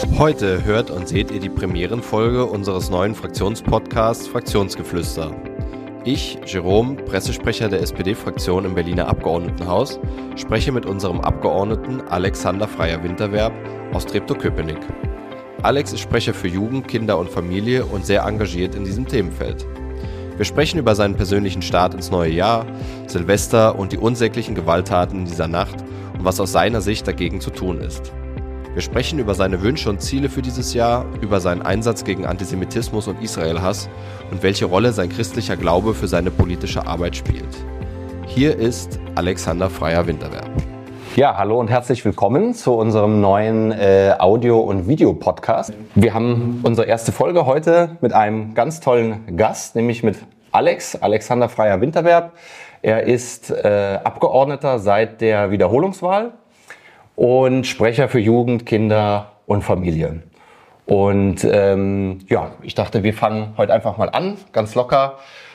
Heute hört und seht ihr die Premierenfolge unseres neuen Fraktionspodcasts Fraktionsgeflüster. Ich, Jerome, Pressesprecher der SPD-Fraktion im Berliner Abgeordnetenhaus, spreche mit unserem Abgeordneten Alexander Freyer-Winterwerb aus Treptow-Köpenick. Alex ist Sprecher für Jugend, Kinder und Familie und sehr engagiert in diesem Themenfeld. Wir sprechen über seinen persönlichen Start ins neue Jahr, Silvester und die unsäglichen Gewalttaten in dieser Nacht und was aus seiner Sicht dagegen zu tun ist. Wir sprechen über seine Wünsche und Ziele für dieses Jahr, über seinen Einsatz gegen Antisemitismus und Israelhass und welche Rolle sein christlicher Glaube für seine politische Arbeit spielt. Hier ist Alexander Freyer-Winterwerb. Ja, hallo und herzlich willkommen zu unserem neuen Audio- und Videopodcast. Wir haben unsere erste Folge heute mit einem ganz tollen Gast, nämlich mit Alexander Freyer-Winterwerb. Er ist Abgeordneter seit der Wiederholungswahl und Sprecher für Jugend, Kinder und Familie. Und ich dachte, wir fangen heute einfach mal an, ganz locker,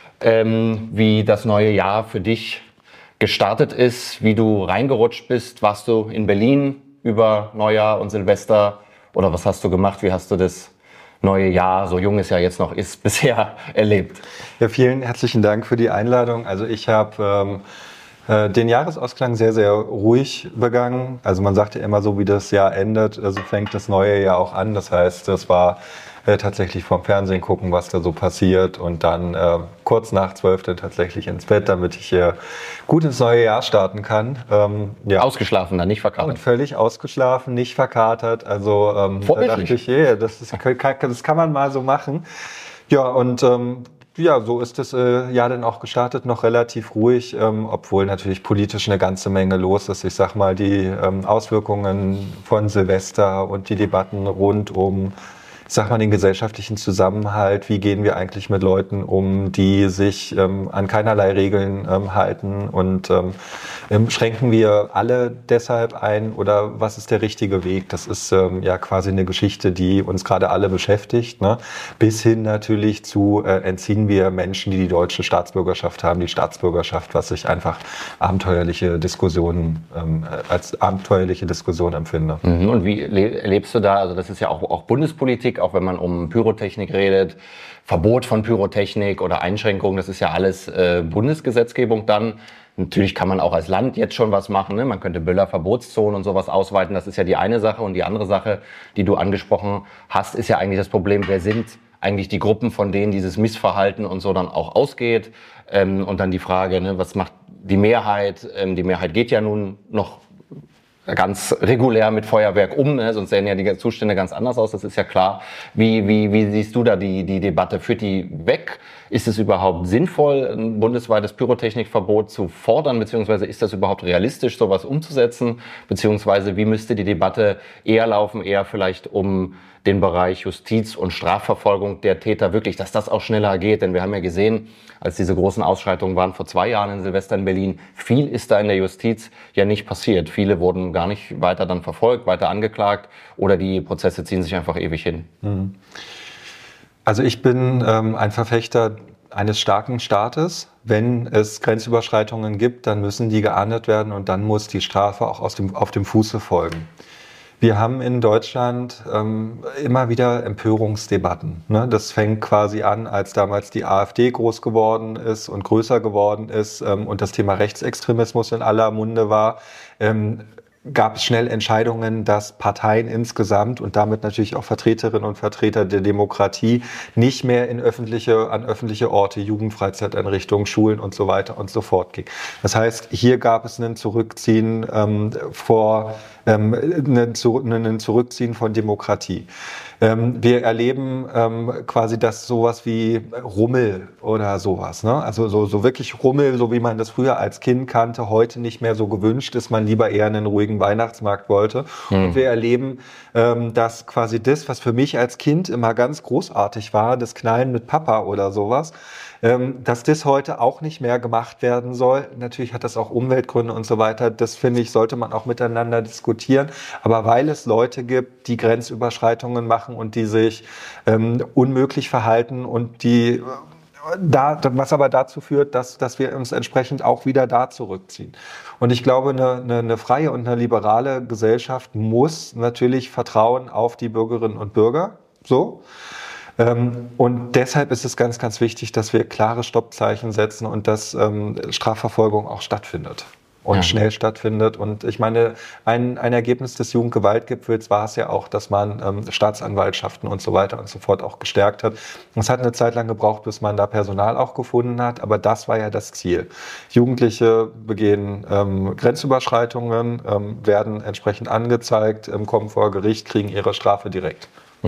wie das neue Jahr für dich gestartet ist, wie du reingerutscht bist. Warst du in Berlin über Neujahr und Silvester oder was hast du gemacht? Wie hast du das neue Jahr, so jung es ja jetzt noch ist, bisher erlebt? Ja, vielen herzlichen Dank für die Einladung. Also ich habe den Jahresausklang sehr, sehr ruhig begangen. Also man sagt ja immer so, wie das Jahr endet, so fängt das neue Jahr auch an. Das heißt, das war tatsächlich vom Fernsehen gucken, was da so passiert und dann kurz nach 12 dann tatsächlich ins Bett, damit ich gut ins neue Jahr starten kann. Ja. Ausgeschlafen, dann nicht verkatert? Und völlig ausgeschlafen, nicht verkatert. Also da dachte ich, das kann man mal so machen. Ja, und so ist das Jahr dann auch gestartet, noch relativ ruhig, obwohl natürlich politisch eine ganze Menge los ist. Ich sag mal, die Auswirkungen von Silvester und die Debatten rund um den gesellschaftlichen Zusammenhalt, wie gehen wir eigentlich mit Leuten um, die sich an keinerlei Regeln halten und schränken wir alle deshalb ein oder was ist der richtige Weg? Das ist quasi eine Geschichte, die uns gerade alle beschäftigt, ne? Bis hin natürlich zu entziehen wir Menschen, die die deutsche Staatsbürgerschaft haben, die Staatsbürgerschaft, was ich einfach als abenteuerliche Diskussion empfinde. Und wie erlebst du da, also das ist ja auch Bundespolitik, auch wenn man um Pyrotechnik redet, Verbot von Pyrotechnik oder Einschränkungen, das ist ja alles Bundesgesetzgebung dann. Natürlich kann man auch als Land jetzt schon was machen, ne? Man könnte Böller-Verbotszonen und sowas ausweiten, das ist ja die eine Sache. Und die andere Sache, die du angesprochen hast, ist ja eigentlich das Problem, wer sind eigentlich die Gruppen, von denen dieses Missverhalten und so dann auch ausgeht. Und dann die Frage, ne, was macht die Mehrheit? Die Mehrheit geht ja nun noch ganz regulär mit Feuerwerk um, ne? Sonst sehen ja die Zustände ganz anders aus, das ist ja klar. Wie siehst du da die Debatte? Führt die weg? Ist es überhaupt sinnvoll, ein bundesweites Pyrotechnikverbot zu fordern, beziehungsweise ist das überhaupt realistisch, sowas umzusetzen? Beziehungsweise wie müsste die Debatte eher laufen, eher vielleicht um den Bereich Justiz und Strafverfolgung der Täter wirklich, dass das auch schneller geht? Denn wir haben ja gesehen, als diese großen Ausschreitungen waren vor 2 Jahren in Silvester in Berlin, viel ist da in der Justiz ja nicht passiert. Viele wurden gar nicht weiter dann verfolgt, weiter angeklagt oder die Prozesse ziehen sich einfach ewig hin. Also ich bin ein Verfechter eines starken Staates. Wenn es Grenzüberschreitungen gibt, dann müssen die geahndet werden und dann muss die Strafe auch auf dem Fuße folgen. Wir haben in Deutschland immer wieder Empörungsdebatten, ne? Das fängt quasi an, als damals die AfD groß geworden ist und größer geworden ist und das Thema Rechtsextremismus in aller Munde war. Gab es schnell Entscheidungen, dass Parteien insgesamt und damit natürlich auch Vertreterinnen und Vertreter der Demokratie nicht mehr an öffentliche Orte, Jugendfreizeiteinrichtungen, Schulen und so weiter und so fort ging. Das heißt, hier gab es ein Zurückziehen ein Zurückziehen von Demokratie. Wir erleben quasi das sowas wie Rummel oder sowas, ne? Also so wirklich Rummel, so wie man das früher als Kind kannte, heute nicht mehr so gewünscht ist, man lieber eher einen ruhigen Weihnachtsmarkt wollte. Und wir erleben, dass quasi das, was für mich als Kind immer ganz großartig war, das Knallen mit Papa oder sowas, dass das heute auch nicht mehr gemacht werden soll. Natürlich hat das auch Umweltgründe und so weiter. Das, finde ich, sollte man auch miteinander diskutieren. Aber weil es Leute gibt, die Grenzüberschreitungen machen und die sich unmöglich verhalten und die was aber dazu führt, dass wir uns entsprechend auch wieder da zurückziehen. Und ich glaube, eine freie und eine liberale Gesellschaft muss natürlich vertrauen auf die Bürgerinnen und Bürger. So. Und deshalb ist es ganz, ganz wichtig, dass wir klare Stoppzeichen setzen und dass Strafverfolgung auch stattfindet. Und schnell stattfindet. Und ich meine, ein Ergebnis des Jugendgewaltgipfels war es ja auch, dass man Staatsanwaltschaften und so weiter und so fort auch gestärkt hat. Es hat eine Zeit lang gebraucht, bis man da Personal auch gefunden hat, aber das war ja das Ziel. Jugendliche begehen Grenzüberschreitungen, werden entsprechend angezeigt, kommen vor Gericht, kriegen ihre Strafe direkt.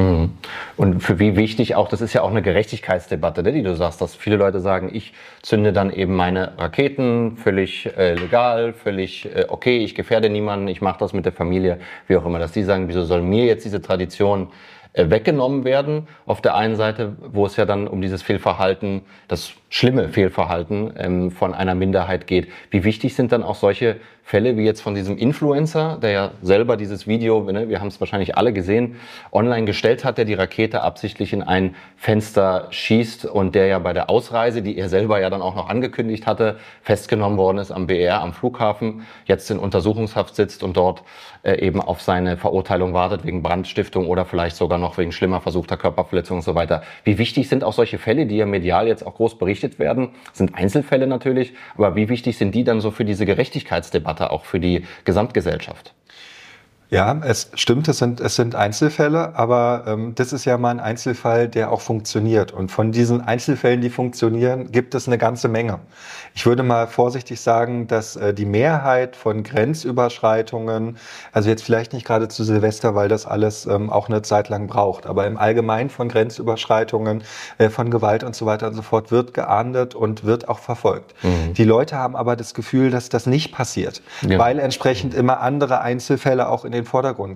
Und für wie wichtig auch, das ist ja auch eine Gerechtigkeitsdebatte, die du sagst, dass viele Leute sagen, ich zünde dann eben meine Raketen, völlig legal, völlig okay, ich gefährde niemanden, ich mache das mit der Familie, wie auch immer, dass die sagen, wieso soll mir jetzt diese Tradition weggenommen werden, auf der einen Seite, wo es ja dann um dieses Fehlverhalten, das schlimme Fehlverhalten von einer Minderheit geht. Wie wichtig sind dann auch solche Fälle wie jetzt von diesem Influencer, der ja selber dieses Video, ne, wir haben es wahrscheinlich alle gesehen, online gestellt hat, der die Rakete absichtlich in ein Fenster schießt und der ja bei der Ausreise, die er selber ja dann auch noch angekündigt hatte, festgenommen worden ist am BR, am Flughafen, jetzt in Untersuchungshaft sitzt und dort eben auf seine Verurteilung wartet wegen Brandstiftung oder vielleicht sogar noch wegen schlimmer versuchter Körperverletzung und so weiter. Wie wichtig sind auch solche Fälle, die ja medial jetzt auch groß berichtet werden, sind Einzelfälle natürlich, aber wie wichtig sind die dann so für diese Gerechtigkeitsdebatte, auch für die Gesamtgesellschaft? Ja, es stimmt, es sind Einzelfälle, aber das ist ja mal ein Einzelfall, der auch funktioniert. Und von diesen Einzelfällen, die funktionieren, gibt es eine ganze Menge. Ich würde mal vorsichtig sagen, dass die Mehrheit von Grenzüberschreitungen, also jetzt vielleicht nicht gerade zu Silvester, weil das alles auch eine Zeit lang braucht, aber im Allgemeinen von Grenzüberschreitungen, von Gewalt und so weiter und so fort, wird geahndet und wird auch verfolgt. Die Leute haben aber das Gefühl, dass das nicht passiert, weil entsprechend immer andere Einzelfälle auch in den Vordergrund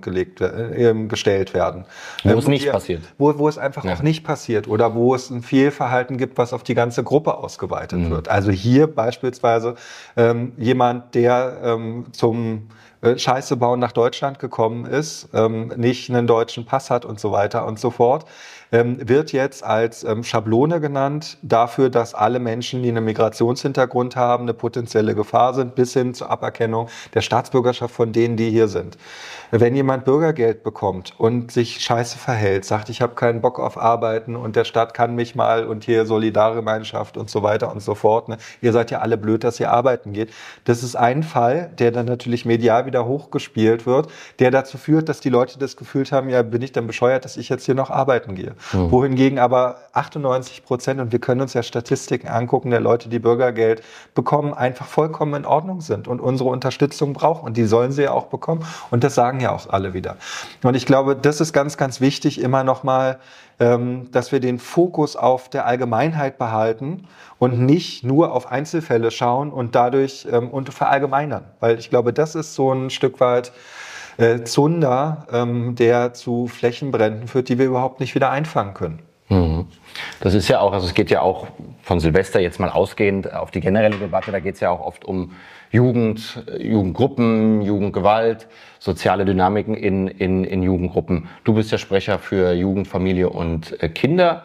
gestellt werden. Wo es nicht passiert. Wo es einfach auch nicht passiert oder wo es ein Fehlverhalten gibt, was auf die ganze Gruppe ausgeweitet wird. Also hier beispielsweise jemand, der zum Scheiße bauen nach Deutschland gekommen ist, nicht einen deutschen Pass hat und so weiter und so fort, wird jetzt als Schablone genannt dafür, dass alle Menschen, die einen Migrationshintergrund haben, eine potenzielle Gefahr sind, bis hin zur Aberkennung der Staatsbürgerschaft von denen, die hier sind. Wenn jemand Bürgergeld bekommt und sich scheiße verhält, sagt, ich habe keinen Bock auf Arbeiten und der Staat kann mich mal und hier Solidargemeinschaft und so weiter und so fort, ne? Ihr seid ja alle blöd, dass ihr arbeiten geht. Das ist ein Fall, der dann natürlich medial wieder hochgespielt wird, der dazu führt, dass die Leute das Gefühl haben, ja, bin ich dann bescheuert, dass ich jetzt hier noch arbeiten gehe. Wohingegen aber 98%, und wir können uns ja Statistiken angucken, der Leute, die Bürgergeld bekommen, einfach vollkommen in Ordnung sind und unsere Unterstützung brauchen. Und die sollen sie ja auch bekommen. Und das sagen ja auch alle wieder. Und ich glaube, das ist ganz, ganz wichtig, immer nochmal, dass wir den Fokus auf der Allgemeinheit behalten und nicht nur auf Einzelfälle schauen und dadurch und verallgemeinern. Weil ich glaube, das ist so ein Stück weit Zunder, der zu Flächenbränden führt, die wir überhaupt nicht wieder einfangen können. Das ist ja auch, also es geht ja auch von Silvester jetzt mal ausgehend auf die generelle Debatte, da geht es ja auch oft um Jugend, Jugendgruppen, Jugendgewalt, soziale Dynamiken in Jugendgruppen. Du bist ja Sprecher für Jugend, Familie und Kinder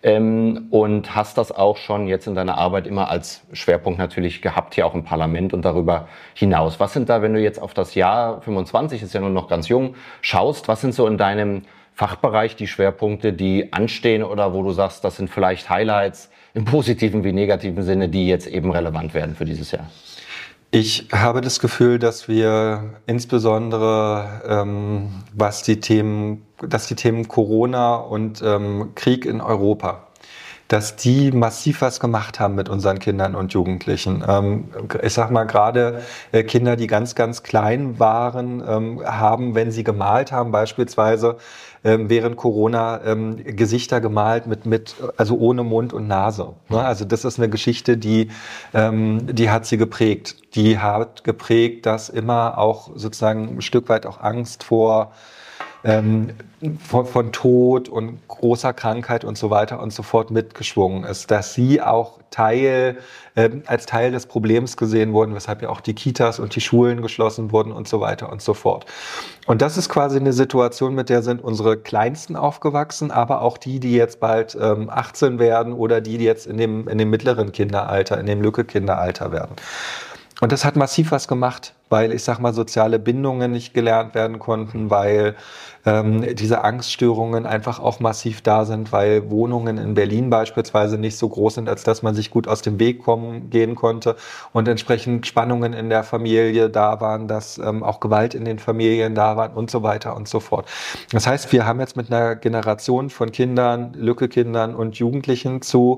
und hast das auch schon jetzt in deiner Arbeit immer als Schwerpunkt natürlich gehabt, hier auch im Parlament und darüber hinaus. Was sind da, wenn du jetzt auf das Jahr 25, ist ja nur noch ganz jung, schaust, was sind so in deinem Fachbereich die Schwerpunkte, die anstehen oder wo du sagst, das sind vielleicht Highlights im positiven wie negativen Sinne, die jetzt eben relevant werden für dieses Jahr? Ich habe das Gefühl, dass wir insbesondere, dass die Themen Corona und Krieg in Europa, dass die massiv was gemacht haben mit unseren Kindern und Jugendlichen. Ich sag mal, gerade Kinder, die ganz, ganz klein waren, haben, wenn sie gemalt haben, beispielsweise während Corona Gesichter gemalt also ohne Mund und Nase. Also das ist eine Geschichte, die hat sie geprägt. Die hat geprägt, dass immer auch sozusagen ein Stück weit auch Angst vor von Tod und großer Krankheit und so weiter und so fort mitgeschwungen ist, dass sie auch als Teil des Problems gesehen wurden, weshalb ja auch die Kitas und die Schulen geschlossen wurden und so weiter und so fort. Und das ist quasi eine Situation, mit der sind unsere Kleinsten aufgewachsen, aber auch die jetzt bald 18 werden oder die jetzt in dem mittleren Kinderalter, in dem Lücke-Kinderalter werden. Und das hat massiv was gemacht, weil, ich sag mal, soziale Bindungen nicht gelernt werden konnten, weil diese Angststörungen einfach auch massiv da sind, weil Wohnungen in Berlin beispielsweise nicht so groß sind, als dass man sich gut aus dem Weg gehen konnte und entsprechend Spannungen in der Familie da waren, dass auch Gewalt in den Familien da war und so weiter und so fort. Das heißt, wir haben jetzt mit einer Generation von Kindern, Lücke-Kindern und Jugendlichen zu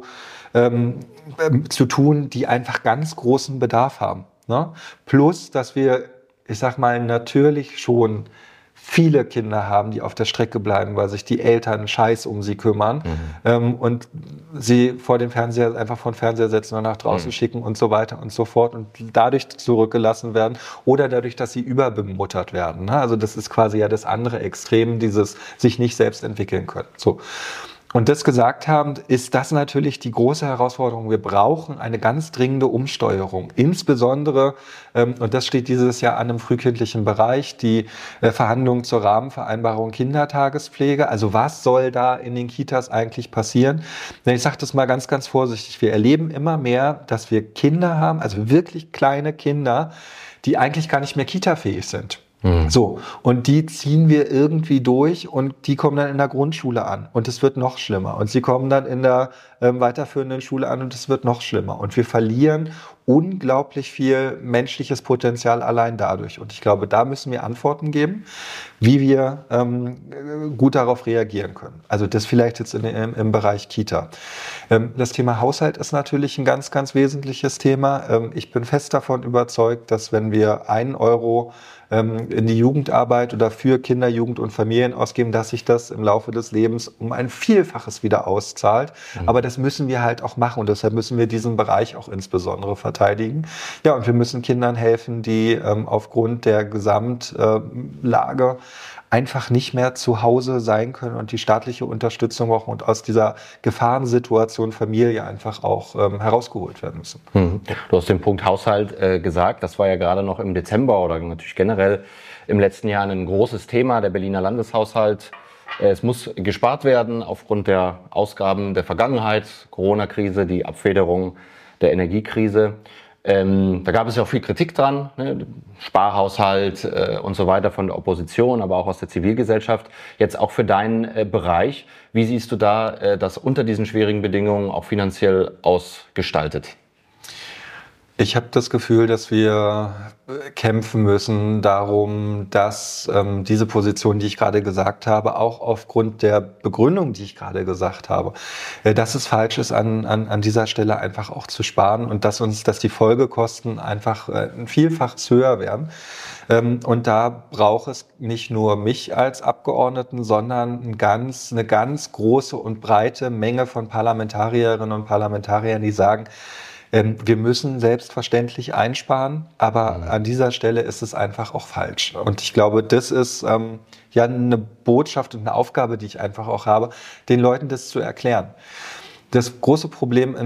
tun, die einfach ganz großen Bedarf haben. Ne? Plus, dass wir, ich sag mal, natürlich schon viele Kinder haben, die auf der Strecke bleiben, weil sich die Eltern Scheiß um sie kümmern und sie vor dem Fernseher einfach vor den Fernseher setzen und nach draußen schicken und so weiter und so fort und dadurch zurückgelassen werden oder dadurch, dass sie überbemuttert werden. Ne? Also das ist quasi ja das andere Extrem, dieses sich nicht selbst entwickeln können. So. Und das gesagt haben, ist das natürlich die große Herausforderung. Wir brauchen eine ganz dringende Umsteuerung. Insbesondere, und das steht dieses Jahr an im frühkindlichen Bereich, die Verhandlungen zur Rahmenvereinbarung Kindertagespflege. Also was soll da in den Kitas eigentlich passieren? Ich sage das mal ganz, ganz vorsichtig. Wir erleben immer mehr, dass wir Kinder haben, also wirklich kleine Kinder, die eigentlich gar nicht mehr kitafähig sind. So, und die ziehen wir irgendwie durch und die kommen dann in der Grundschule an und es wird noch schlimmer. Und sie kommen dann in der weiterführenden Schule an und es wird noch schlimmer. Und wir verlieren unglaublich viel menschliches Potenzial allein dadurch. Und ich glaube, da müssen wir Antworten geben, wie wir gut darauf reagieren können. Also das vielleicht jetzt im Bereich Kita. Das Thema Haushalt ist natürlich ein ganz, ganz wesentliches Thema. Ich bin fest davon überzeugt, dass wenn wir 1 Euro in die Jugendarbeit oder für Kinder, Jugend und Familien ausgeben, dass sich das im Laufe des Lebens um ein Vielfaches wieder auszahlt. Aber das müssen wir halt auch machen und deshalb müssen wir diesen Bereich auch insbesondere verteidigen. Ja, und wir müssen Kindern helfen, die aufgrund der Gesamtlage einfach nicht mehr zu Hause sein können und die staatliche Unterstützung brauchen und aus dieser Gefahrensituation Familie einfach auch herausgeholt werden müssen. Du hast den Punkt Haushalt gesagt, das war ja gerade noch im Dezember oder natürlich generell im letzten Jahr ein großes Thema, der Berliner Landeshaushalt. Es muss gespart werden aufgrund der Ausgaben der Vergangenheit, Corona-Krise, die Abfederung der Energiekrise. Da gab es ja auch viel Kritik dran, ne? Sparhaushalt und so weiter von der Opposition, aber auch aus der Zivilgesellschaft. Jetzt auch für deinen Bereich. Wie siehst du da das unter diesen schwierigen Bedingungen auch finanziell ausgestaltet? Ich habe das Gefühl, dass wir kämpfen müssen darum, dass diese Position, die ich gerade gesagt habe, auch aufgrund der Begründung, die ich gerade gesagt habe, dass es falsch ist, an dieser Stelle einfach auch zu sparen und dass die Folgekosten einfach ein Vielfaches höher werden. Und da braucht es nicht nur mich als Abgeordneten, sondern eine ganz große und breite Menge von Parlamentarierinnen und Parlamentariern, die sagen, wir müssen selbstverständlich einsparen, aber an dieser Stelle ist es einfach auch falsch. Und ich glaube, das ist ja eine Botschaft und eine Aufgabe, die ich einfach auch habe, den Leuten das zu erklären. Das große Problem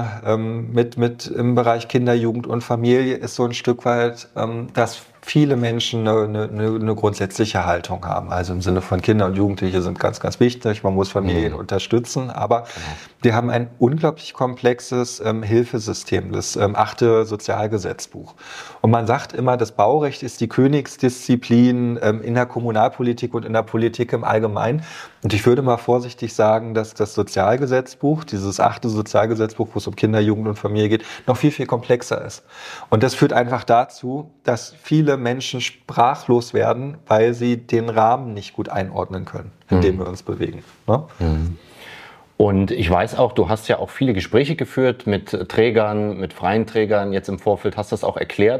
im Bereich Kinder, Jugend und Familie ist so ein Stück weit, dass viele Menschen eine grundsätzliche Haltung haben. Also im Sinne von Kinder und Jugendliche sind ganz, ganz wichtig. Man muss Familien unterstützen. Aber wir haben ein unglaublich komplexes Hilfesystem, das 8. Sozialgesetzbuch. Und man sagt immer, das Baurecht ist die Königsdisziplin in der Kommunalpolitik und in der Politik im Allgemeinen. Und ich würde mal vorsichtig sagen, dass das Sozialgesetzbuch, dieses 8. Sozialgesetzbuch, wo es um Kinder, Jugend und Familie geht, noch viel, viel komplexer ist. Und das führt einfach dazu, dass viele Menschen sprachlos werden, weil sie den Rahmen nicht gut einordnen können, in dem wir uns bewegen. Ne? Und ich weiß auch, du hast ja auch viele Gespräche geführt mit Trägern, mit freien Trägern, jetzt im Vorfeld hast du das auch erklärt.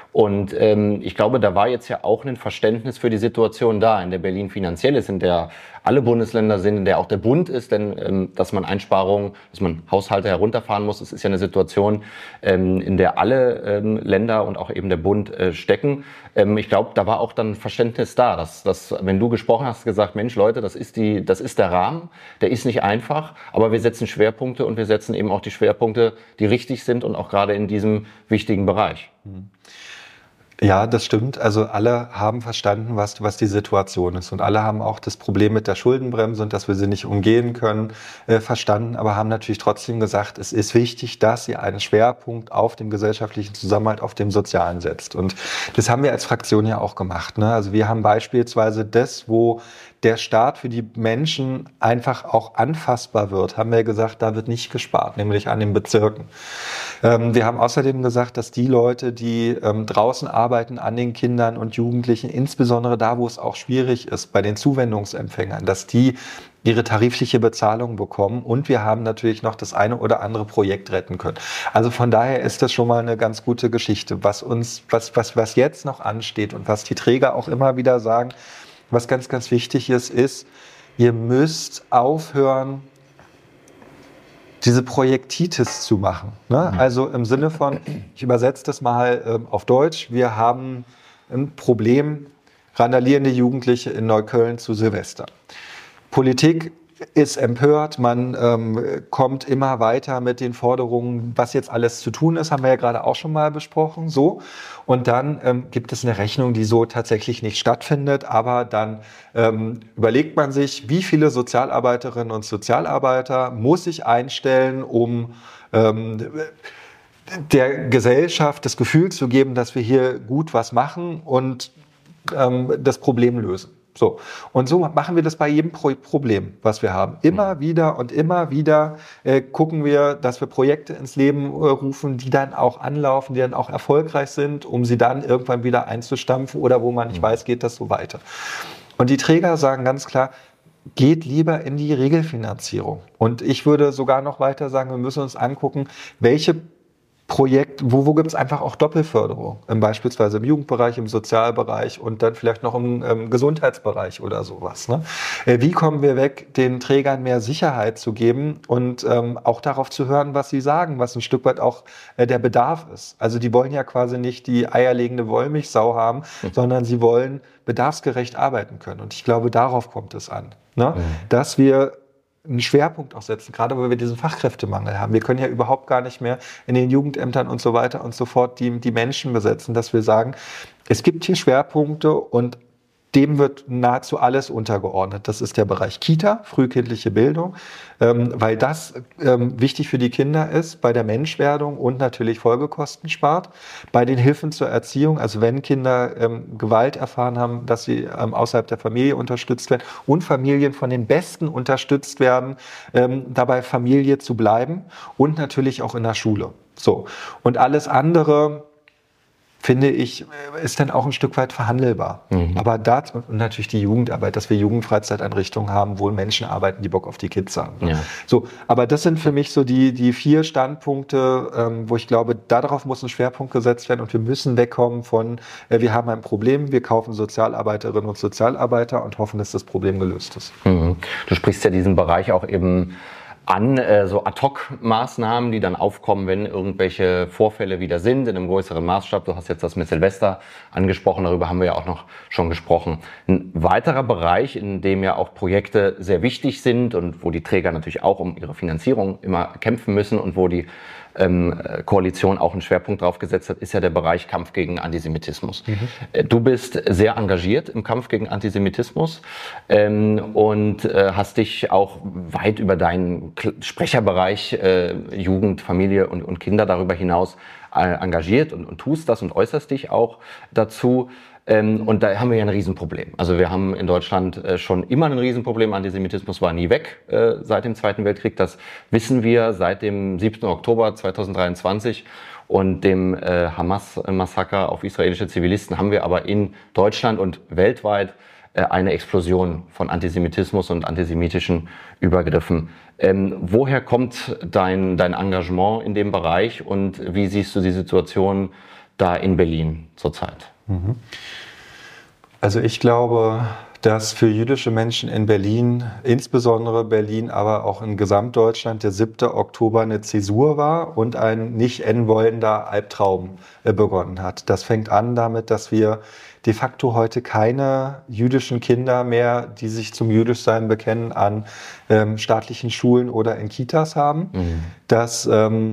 Und ich glaube, da war jetzt ja auch ein Verständnis für die Situation da, in der Berlin finanziell ist, in der alle Bundesländer sind, in der auch der Bund ist, denn dass man Einsparungen, dass man Haushalte herunterfahren muss, das ist ja eine Situation, in der alle Länder und auch eben der Bund stecken. Ich glaube, da war auch dann Verständnis da, dass wenn du gesprochen hast, gesagt, Mensch, Leute, das ist der Rahmen, der ist nicht einfach, aber wir setzen Schwerpunkte und wir setzen eben auch die Schwerpunkte, die richtig sind und auch gerade in diesem wichtigen Bereich. Ja, das stimmt. Also alle haben verstanden, was die Situation ist. Und alle haben auch das Problem mit der Schuldenbremse und dass wir sie nicht umgehen können, verstanden. Aber haben natürlich trotzdem gesagt, es ist wichtig, dass ihr einen Schwerpunkt auf dem gesellschaftlichen Zusammenhalt, auf dem Sozialen setzt. Und das haben wir als Fraktion ja auch gemacht, ne? Also wir haben beispielsweise das, wo der Staat für die Menschen einfach auch anfassbar wird, haben wir gesagt, da wird nicht gespart, nämlich an den Bezirken. Wir haben außerdem gesagt, dass die Leute, die draußen arbeiten an den Kindern und Jugendlichen, insbesondere da, wo es auch schwierig ist, bei den Zuwendungsempfängern, dass die ihre tarifliche Bezahlung bekommen. Und wir haben natürlich noch das eine oder andere Projekt retten können. Also von daher ist das schon mal eine ganz gute Geschichte. Was jetzt noch ansteht und was die Träger auch immer wieder sagen, was ganz, ganz wichtig ist, ihr müsst aufhören, diese Projektitis zu machen. Ne? Also im Sinne von, ich übersetze das mal auf Deutsch, wir haben ein Problem, randalierende Jugendliche in Neukölln zu Silvester. Politik ist empört, man kommt immer weiter mit den Forderungen, was jetzt alles zu tun ist, haben wir ja gerade auch schon mal besprochen. So. Und dann gibt es eine Rechnung, die so tatsächlich nicht stattfindet, aber dann überlegt man sich, wie viele Sozialarbeiterinnen und Sozialarbeiter muss ich einstellen, um der Gesellschaft das Gefühl zu geben, dass wir hier gut was machen und das Problem lösen. So. Und so machen wir das bei jedem Problem, was wir haben. Immer wieder gucken wir, dass wir Projekte ins Leben rufen, die dann auch anlaufen, die dann auch erfolgreich sind, um sie dann irgendwann wieder einzustampfen oder wo man nicht weiß, geht das so weiter. Und die Träger sagen ganz klar, geht lieber in die Regelfinanzierung. Und ich würde sogar noch weiter sagen, wir müssen uns angucken, welche Projekt, wo gibt es einfach auch Doppelförderung, beispielsweise im Jugendbereich, im Sozialbereich und dann vielleicht noch im Gesundheitsbereich oder sowas. Ne? Wie kommen wir weg, den Trägern mehr Sicherheit zu geben und auch darauf zu hören, was sie sagen, was ein Stück weit auch der Bedarf ist. Also die wollen ja quasi nicht die eierlegende Wollmilchsau haben, sondern sie wollen bedarfsgerecht arbeiten können. Und ich glaube, darauf kommt es an, ne? Dass wir einen Schwerpunkt auch setzen, gerade weil wir diesen Fachkräftemangel haben. Wir können ja überhaupt gar nicht mehr in den Jugendämtern und so weiter und so fort die Menschen besetzen, dass wir sagen, es gibt hier Schwerpunkte und dem wird nahezu alles untergeordnet. Das ist der Bereich Kita, frühkindliche Bildung, weil das wichtig für die Kinder ist, bei der Menschwerdung und natürlich Folgekosten spart. Bei den Hilfen zur Erziehung, also wenn Kinder Gewalt erfahren haben, dass sie außerhalb der Familie unterstützt werden und Familien von den Besten unterstützt werden, dabei Familie zu bleiben und natürlich auch in der Schule. So. Und alles andere, finde ich, ist dann auch ein Stück weit verhandelbar. Aber das und natürlich die Jugendarbeit, dass wir Jugendfreizeiteinrichtungen haben, wo Menschen arbeiten, die Bock auf die Kids haben. Ja. So, aber das sind für mich so die 4 Standpunkte, wo ich glaube, darauf muss ein Schwerpunkt gesetzt werden und wir müssen wegkommen von, wir haben ein Problem, wir kaufen Sozialarbeiterinnen und Sozialarbeiter und hoffen, dass das Problem gelöst ist. Du sprichst ja diesen Bereich auch eben an, so Ad-Hoc-Maßnahmen, die dann aufkommen, wenn irgendwelche Vorfälle wieder sind, in einem größeren Maßstab. Du hast jetzt das mit Silvester angesprochen, darüber haben wir ja auch noch schon gesprochen. Ein weiterer Bereich, in dem ja auch Projekte sehr wichtig sind und wo die Träger natürlich auch um ihre Finanzierung immer kämpfen müssen und wo die Koalition auch einen Schwerpunkt drauf gesetzt hat, ist ja der Bereich Kampf gegen Antisemitismus. Du bist sehr engagiert im Kampf gegen Antisemitismus und hast dich auch weit über deinen Sprecherbereich Jugend, Familie und Kinder darüber hinaus engagiert und tust das und äußerst dich auch dazu. Und da haben wir ja ein Riesenproblem. Also wir haben in Deutschland schon immer ein Riesenproblem. Antisemitismus war nie weg seit dem Zweiten Weltkrieg. Das wissen wir seit dem 7. Oktober 2023 und dem Hamas-Massaker auf israelische Zivilisten haben wir aber in Deutschland und weltweit eine Explosion von Antisemitismus und antisemitischen Übergriffen. Woher kommt dein Engagement in dem Bereich und wie siehst du die Situation da in Berlin zurzeit? Also ich glaube, dass für jüdische Menschen in Berlin, insbesondere Berlin, aber auch in Gesamtdeutschland, der 7. Oktober eine Zäsur war und ein nicht enden wollender Albtraum begonnen hat. Das fängt an damit, dass wir de facto heute keine jüdischen Kinder mehr, die sich zum Jüdischsein bekennen, an staatlichen Schulen oder in Kitas haben. Das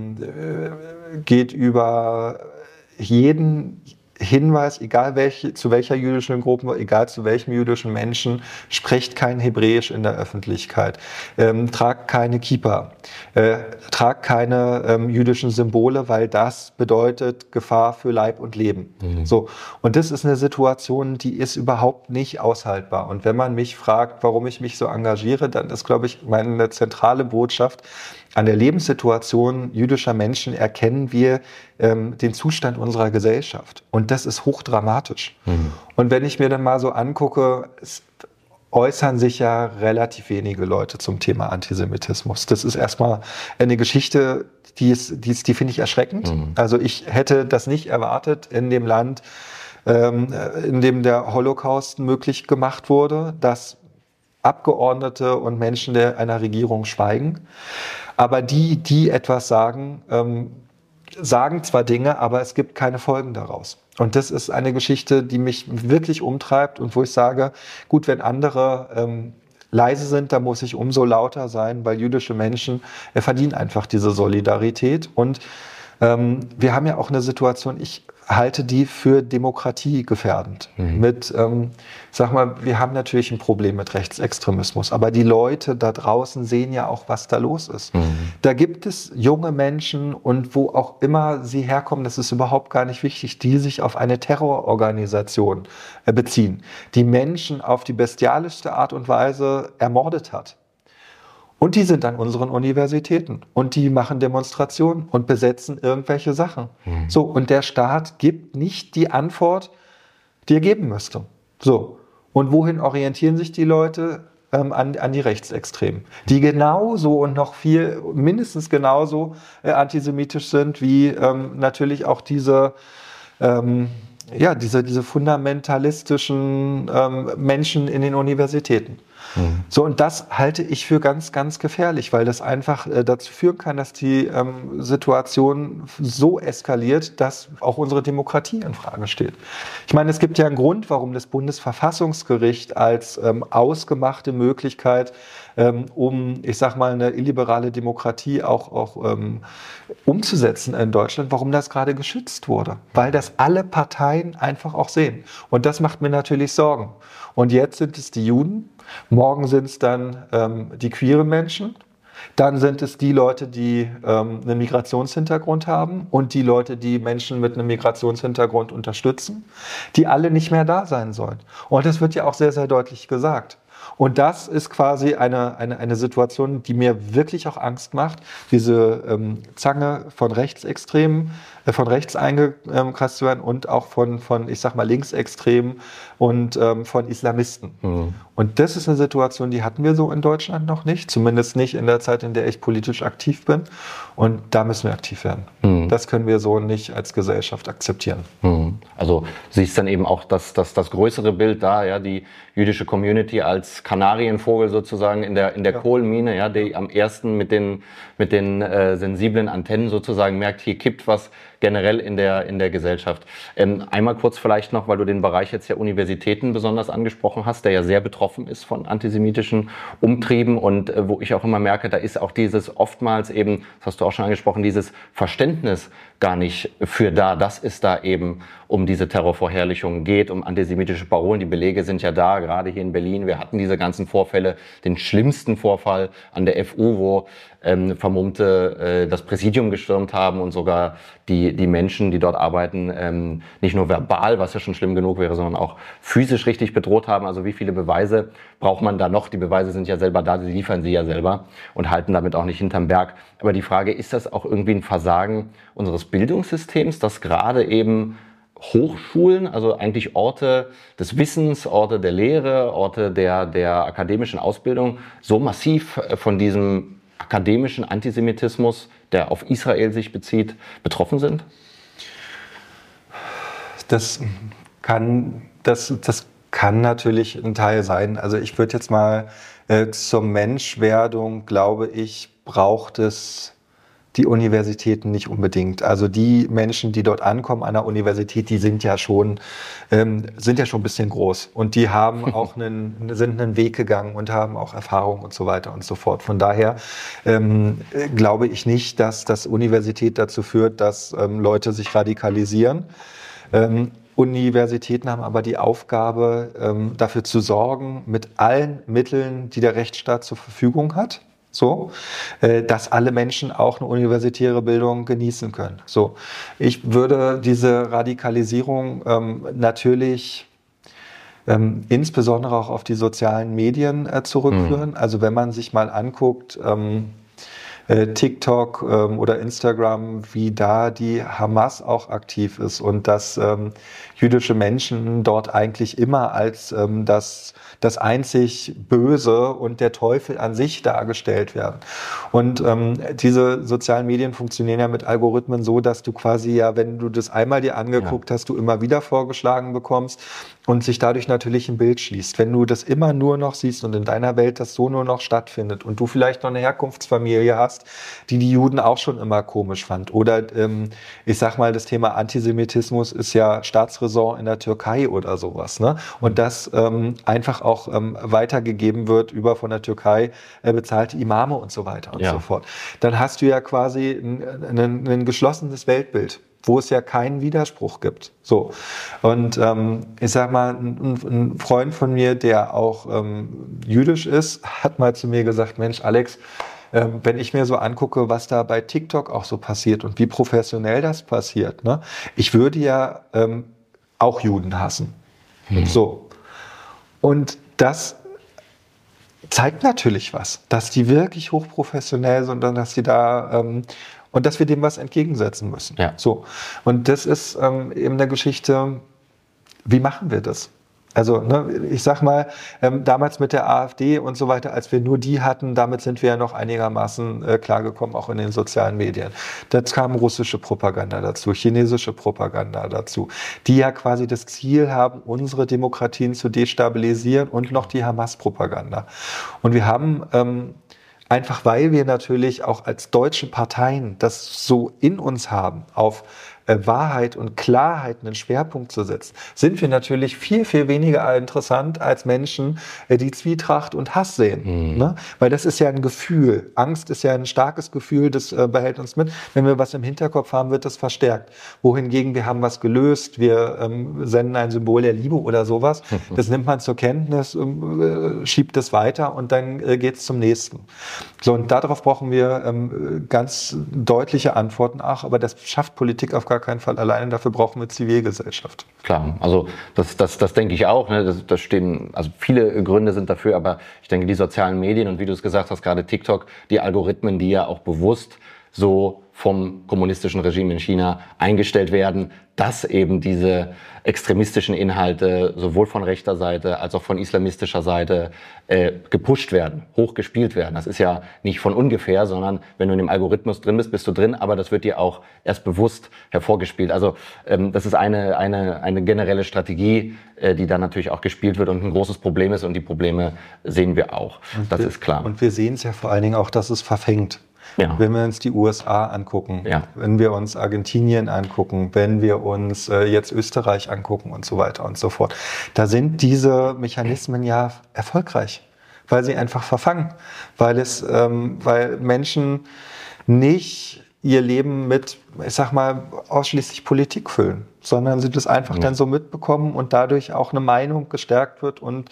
geht über jeden Hinweis, egal zu welcher jüdischen Gruppe, egal zu welchem jüdischen Menschen, sprecht kein Hebräisch in der Öffentlichkeit, tragt keine Kippa, tragt keine jüdischen Symbole, weil das bedeutet Gefahr für Leib und Leben. So. Und das ist eine Situation, die ist überhaupt nicht aushaltbar. Und wenn man mich fragt, warum ich mich so engagiere, dann ist, glaube ich, meine zentrale Botschaft: An der Lebenssituation jüdischer Menschen erkennen wir den Zustand unserer Gesellschaft. Und das ist hochdramatisch. Und wenn ich mir dann mal so angucke, es äußern sich ja relativ wenige Leute zum Thema Antisemitismus. Das ist erstmal eine Geschichte, die finde ich erschreckend. Also ich hätte das nicht erwartet in dem Land, in dem der Holocaust möglich gemacht wurde, dass Abgeordnete und Menschen einer Regierung schweigen. Aber die etwas sagen, sagen zwar Dinge, aber es gibt keine Folgen daraus. Und das ist eine Geschichte, die mich wirklich umtreibt und wo ich sage, gut, wenn andere leise sind, dann muss ich umso lauter sein, weil jüdische Menschen verdienen einfach diese Solidarität. Und wir haben ja auch eine Situation, ich halte die für Demokratie gefährdend. Wir haben natürlich ein Problem mit Rechtsextremismus, aber die Leute da draußen sehen ja auch, was da los ist. Da gibt es junge Menschen und wo auch immer sie herkommen, das ist überhaupt gar nicht wichtig, die sich auf eine Terrororganisation beziehen, die Menschen auf die bestialischste Art und Weise ermordet hat. Und die sind an unseren Universitäten und die machen Demonstrationen und besetzen irgendwelche Sachen. So, und der Staat gibt nicht die Antwort, die er geben müsste. So, und wohin orientieren sich die Leute? An die Rechtsextremen, die genauso und noch mindestens genauso antisemitisch sind wie natürlich auch diese fundamentalistischen Menschen in den Universitäten. So, und das halte ich für ganz, ganz gefährlich, weil das einfach dazu führen kann, dass die Situation so eskaliert, dass auch unsere Demokratie in Frage steht. Ich meine, es gibt ja einen Grund, warum das Bundesverfassungsgericht als ausgemachte Möglichkeit, um, ich sag mal, eine illiberale Demokratie auch umzusetzen in Deutschland, warum das gerade geschützt wurde. Weil das alle Parteien einfach auch sehen. Und das macht mir natürlich Sorgen. Und jetzt sind es die Juden, morgen sind es dann die queeren Menschen, dann sind es die Leute, die einen Migrationshintergrund haben und die Leute, die Menschen mit einem Migrationshintergrund unterstützen, die alle nicht mehr da sein sollen. Und das wird ja auch sehr, sehr deutlich gesagt. Und das ist quasi eine Situation, die mir wirklich auch Angst macht. Diese Zange von Rechtsextremen, von rechts eingekreist zu werden und auch von ich sag mal, Linksextremen und von Islamisten. Und das ist eine Situation, die hatten wir so in Deutschland noch nicht. Zumindest nicht in der Zeit, in der ich politisch aktiv bin. Und da müssen wir aktiv werden. Das können wir so nicht als Gesellschaft akzeptieren. Also siehst dann eben auch das größere Bild da, ja, die jüdische Community als Kanarienvogel sozusagen in der Kohlenmine, ja, die am ersten mit den sensiblen Antennen sozusagen merkt, hier kippt was generell in der Gesellschaft. Einmal kurz vielleicht noch, weil du den Bereich jetzt der Universitäten besonders angesprochen hast, der ja sehr betroffen ist von antisemitischen Umtrieben und wo ich auch immer merke, da ist auch dieses oftmals eben, das hast du auch schon angesprochen, dieses Verständnis gar nicht für da, dass es da eben um diese Terrorverherrlichung geht, um antisemitische Parolen. Die Belege sind ja da, gerade hier in Berlin. Wir hatten diese ganzen Vorfälle, den schlimmsten Vorfall an der FU, wo Vermummte das Präsidium gestürmt haben und sogar die Menschen, die dort arbeiten, nicht nur verbal, was ja schon schlimm genug wäre, sondern auch physisch richtig bedroht haben. Also wie viele Beweise braucht man da noch? Die Beweise sind ja selber da, die liefern sie ja selber und halten damit auch nicht hinterm Berg. Aber die Frage, ist das auch irgendwie ein Versagen unseres Bildungssystems, dass gerade eben Hochschulen, also eigentlich Orte des Wissens, Orte der Lehre, Orte der akademischen Ausbildung, so massiv von diesem akademischen Antisemitismus, der auf Israel sich bezieht, betroffen sind? Das kann natürlich ein Teil sein. Also ich würde jetzt mal zur Menschwerdung, glaube ich, braucht es die Universitäten nicht unbedingt. Also die Menschen, die dort ankommen an der Universität, die sind ja schon ein bisschen groß und die haben auch sind einen Weg gegangen und haben auch Erfahrung und so weiter und so fort. Von daher glaube ich nicht, dass das Universität dazu führt, dass Leute sich radikalisieren. Universitäten haben aber die Aufgabe, dafür zu sorgen, mit allen Mitteln, die der Rechtsstaat zur Verfügung hat, dass alle Menschen auch eine universitäre Bildung genießen können. So, ich würde diese Radikalisierung natürlich insbesondere auch auf die sozialen Medien zurückführen. Also wenn man sich mal anguckt, TikTok oder Instagram, wie da die Hamas auch aktiv ist und dass jüdische Menschen dort eigentlich immer als das einzig Böse und der Teufel an sich dargestellt werden. Und diese sozialen Medien funktionieren ja mit Algorithmen so, dass du quasi ja, wenn du das einmal dir angeguckt hast, du immer wieder vorgeschlagen bekommst und sich dadurch natürlich ein Bild schließt. Wenn du das immer nur noch siehst und in deiner Welt das so nur noch stattfindet und du vielleicht noch eine Herkunftsfamilie hast, die Juden auch schon immer komisch fand. Oder ich sag mal, das Thema Antisemitismus ist ja Staatsräson in der Türkei oder sowas, ne? Und das einfach auch weitergegeben wird über von der Türkei bezahlte Imame und so weiter und so fort. Dann hast du ja quasi ein geschlossenes Weltbild, wo es ja keinen Widerspruch gibt. So. Und ich sag mal, ein Freund von mir, der auch jüdisch ist, hat mal zu mir gesagt, Mensch, Alex, wenn ich mir so angucke, was da bei TikTok auch so passiert und wie professionell das passiert, ne? Ich würde ja auch Juden hassen. So. Und das zeigt natürlich was, dass die wirklich hochprofessionell sind und dass die da und dass wir dem was entgegensetzen müssen. Ja. So. Und das ist eben eine Geschichte, wie machen wir das? Also, ne, ich sag mal, damals mit der AfD und so weiter, als wir nur die hatten, damit sind wir ja noch einigermaßen klargekommen, auch in den sozialen Medien. Da kam russische Propaganda dazu, chinesische Propaganda dazu, die ja quasi das Ziel haben, unsere Demokratien zu destabilisieren und noch die Hamas-Propaganda. Und wir haben einfach, weil wir natürlich auch als deutsche Parteien das so in uns haben, auf Wahrheit und Klarheit einen Schwerpunkt zu setzen, sind wir natürlich viel, viel weniger interessant als Menschen, die Zwietracht und Hass sehen. Ne? Weil das ist ja ein Gefühl. Angst ist ja ein starkes Gefühl, das behält uns mit. Wenn wir was im Hinterkopf haben, wird das verstärkt. Wohingegen wir haben was gelöst, wir senden ein Symbol der Liebe oder sowas. Das nimmt man zur Kenntnis, schiebt es weiter und dann geht es zum nächsten. So, und darauf brauchen wir ganz deutliche Antworten. Ach, aber das schafft Politik auf gar keinen Fall alleine, dafür brauchen wir Zivilgesellschaft. Klar, also das denke ich auch. Ne? Das stehen, also viele Gründe sind dafür, aber ich denke, die sozialen Medien und wie du es gesagt hast, gerade TikTok, die Algorithmen, die ja auch bewusst so vom kommunistischen Regime in China eingestellt werden, dass eben diese extremistischen Inhalte sowohl von rechter Seite als auch von islamistischer Seite gepusht werden, hochgespielt werden. Das ist ja nicht von ungefähr, sondern wenn du in dem Algorithmus drin bist, bist du drin, aber das wird dir auch erst bewusst hervorgespielt. Also das ist eine generelle Strategie, die dann natürlich auch gespielt wird und ein großes Problem ist und die Probleme sehen wir auch. Das ist klar. Und wir sehen es ja vor allen Dingen auch, dass es verfängt. Ja. Wenn wir uns die USA angucken, wenn wir uns Argentinien angucken, wenn wir uns jetzt Österreich angucken und so weiter und so fort, da sind diese Mechanismen ja erfolgreich, weil sie einfach verfangen, weil Menschen nicht ihr Leben mit, ich sag mal, ausschließlich Politik füllen, sondern sie das einfach dann so mitbekommen und dadurch auch eine Meinung gestärkt wird und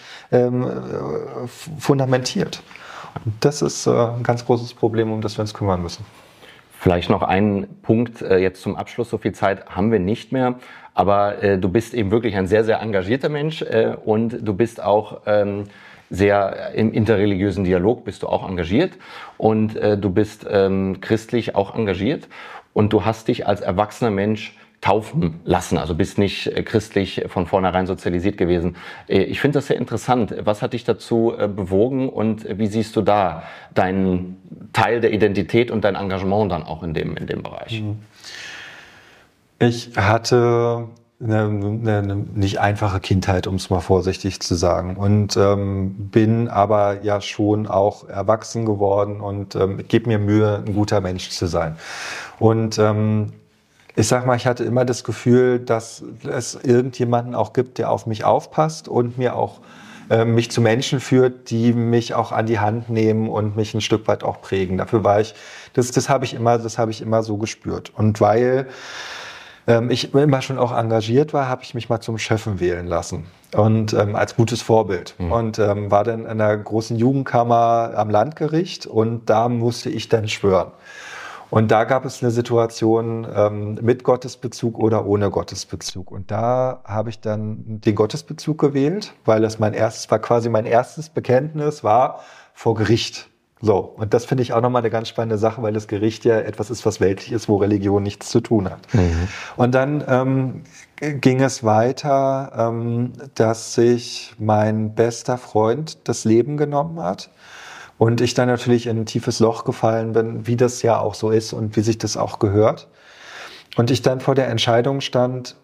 fundamentiert. Das ist ein ganz großes Problem, um das wir uns kümmern müssen. Vielleicht noch einen Punkt jetzt zum Abschluss. So viel Zeit haben wir nicht mehr. Aber du bist eben wirklich ein sehr, sehr engagierter Mensch und du bist auch sehr im interreligiösen Dialog bist du auch engagiert und du bist christlich auch engagiert und du hast dich als erwachsener Mensch taufen lassen, also bist nicht christlich von vornherein sozialisiert gewesen. Ich finde das sehr interessant. Was hat dich dazu bewogen und wie siehst du da deinen Teil der Identität und dein Engagement dann auch in dem Bereich? Ich hatte eine nicht einfache Kindheit, um es mal vorsichtig zu sagen. Und bin aber ja schon auch erwachsen geworden und gebe mir Mühe, ein guter Mensch zu sein. Und ich sag mal, ich hatte immer das Gefühl, dass es irgendjemanden auch gibt, der auf mich aufpasst und mir auch mich zu Menschen führt, die mich auch an die Hand nehmen und mich ein Stück weit auch prägen. Dafür war ich, das habe ich immer so gespürt. Und weil ich immer schon auch engagiert war, habe ich mich mal zum Chefen wählen lassen und als gutes Vorbild. Und war dann in einer großen Jugendkammer am Landgericht und da musste ich dann schwören. Und da gab es eine Situation mit Gottesbezug oder ohne Gottesbezug. Und da habe ich dann den Gottesbezug gewählt, weil das mein erstes Bekenntnis war vor Gericht. So, und das finde ich auch nochmal eine ganz spannende Sache, weil das Gericht ja etwas ist, was weltlich ist, wo Religion nichts zu tun hat. Und dann ging es weiter, dass sich mein bester Freund das Leben genommen hat. Und ich dann natürlich in ein tiefes Loch gefallen bin, wie das ja auch so ist und wie sich das auch gehört. Und ich dann vor der Entscheidung stand,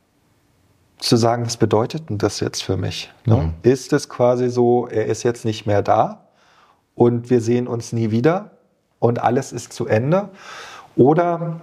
zu sagen, was bedeutet denn das jetzt für mich? Ne? Ist es quasi so, er ist jetzt nicht mehr da und wir sehen uns nie wieder und alles ist zu Ende? Oder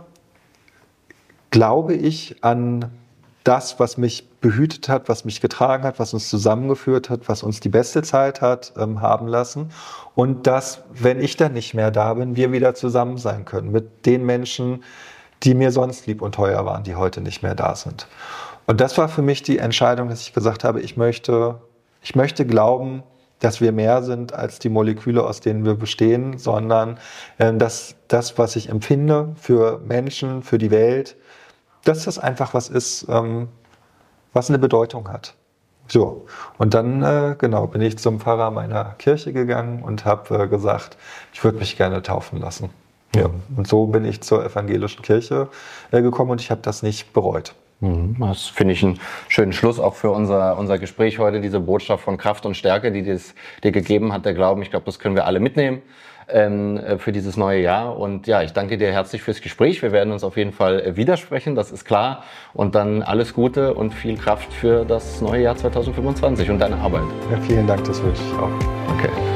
glaube ich an das, was mich behütet hat, was mich getragen hat, was uns zusammengeführt hat, was uns die beste Zeit hat haben lassen und dass, wenn ich dann nicht mehr da bin, wir wieder zusammen sein können mit den Menschen, die mir sonst lieb und teuer waren, die heute nicht mehr da sind. Und das war für mich die Entscheidung, dass ich gesagt habe, ich möchte glauben, dass wir mehr sind als die Moleküle, aus denen wir bestehen, sondern dass das, was ich empfinde für Menschen, für die Welt, dass das einfach was ist, was eine Bedeutung hat. So, und dann bin ich zum Pfarrer meiner Kirche gegangen und habe gesagt, ich würde mich gerne taufen lassen. Ja. Und so bin ich zur evangelischen Kirche gekommen und ich habe das nicht bereut. Das finde ich einen schönen Schluss auch für unser Gespräch heute, diese Botschaft von Kraft und Stärke, die dir gegeben hat, der Glauben. Ich glaube, das können wir alle mitnehmen für dieses neue Jahr. Und ja, ich danke dir herzlich fürs Gespräch. Wir werden uns auf jeden Fall widersprechen, das ist klar. Und dann alles Gute und viel Kraft für das neue Jahr 2025 und deine Arbeit. Ja, vielen Dank, das wünsche ich auch. Okay.